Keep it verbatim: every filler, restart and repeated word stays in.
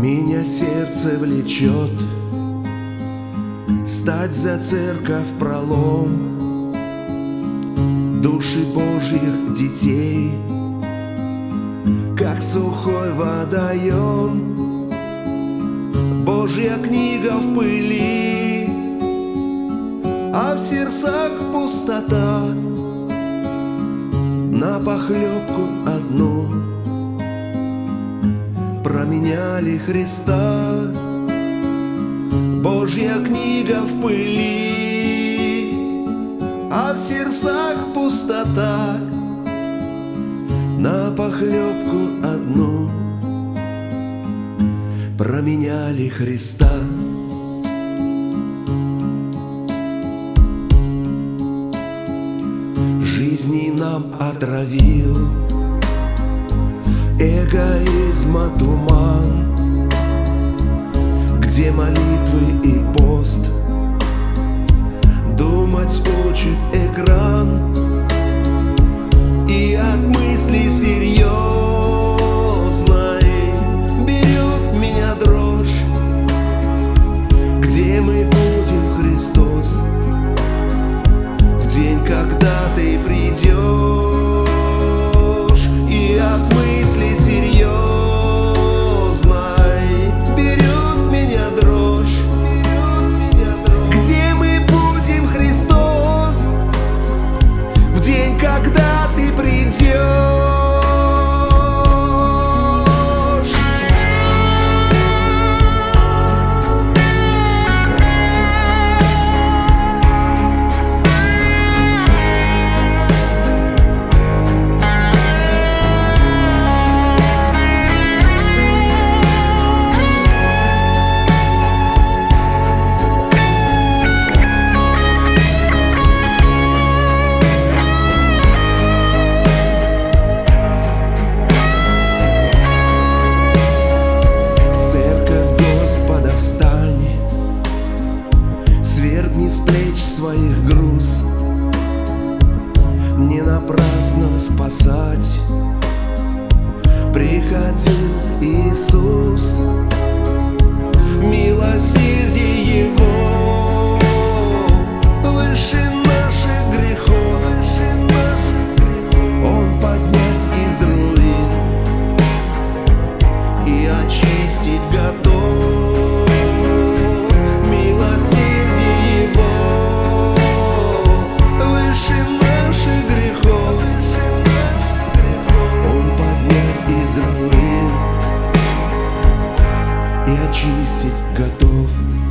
Меня сердце влечет стать за церковь пролом души Божьих детей, как сухой водоем. Божья книга в пыли, а в сердцах пустота. На похлебку одну променяли Христа. Божья книга в пыли, а в сердцах пустота. На похлебку одну променяли Христа. Жизни нам отравил эгоизма туман, где молитвы и пост думать учит экран. И от мысли серьезной берет меня дрожь. Где мы будем, Христос, в день, когда Ты придешь? И от мысли серьезной берет меня дрожь. Где мы будем, Христос, в день, когда Ты придешь? Свергни с плеч своих груз, не напрасно спасать приходил Иисус. Милосердие Его выше наших грехов. Он поднять из руин и очистить готов. И очистить готов.